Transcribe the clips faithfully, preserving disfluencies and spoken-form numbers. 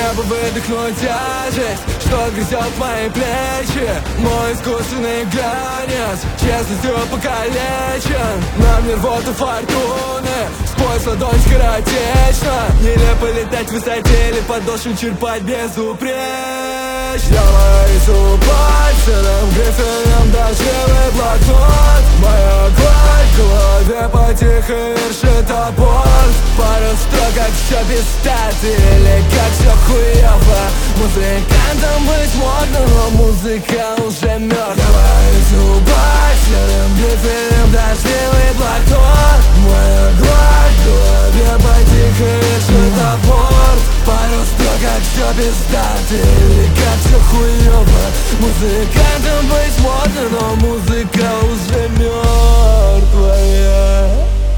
бы выдохнуть тяжесть, что грызет мои плечи. Мой искусственный глянец честностью покалечен. Нам не рвоты фортуны, сквозь ладонь скоротечно. Нелепо летать в высоте или подошву черпать безупречно. Давай ступать серым грифелем дождевый блокнот. Моя гладь в голове потихо вершит апорт. Пару строк, как все без стати или как все хуёво. Музыкантом быть модно, но музыка уже мертва. Давай ступать серым грифелем дождевый блокнот. Моя гладь в голове потихо вершит апорт. Пару строк, как все без стати или как все хуёво. Музыкантом быть модно, но музыка уже мертвая.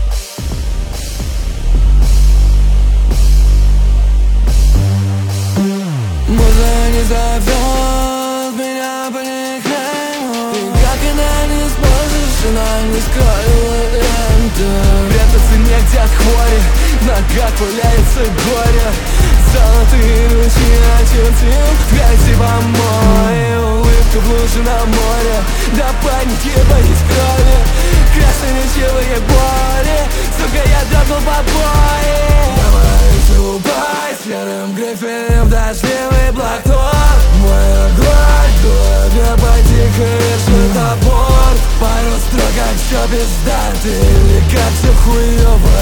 Муза не зовет меня по никнейму. И как она не сможешь, она не скроила ленту. Прятаться негде от хвори, в ногах валяется горе. Золотые ручьи очертил в грязи помой. Улыбка в луже на море, до паники боюсь крови. Красноречивые боли, сука, я дрогнул по бои. Давай ступай серым грифелем в дождливый блокнот. Моя гладь в голове потихо вершит апорт. Пару строк, как все пиздато или как все хуёво.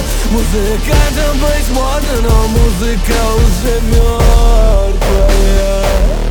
Музыкантом быть модно, но музыка уже мертвая.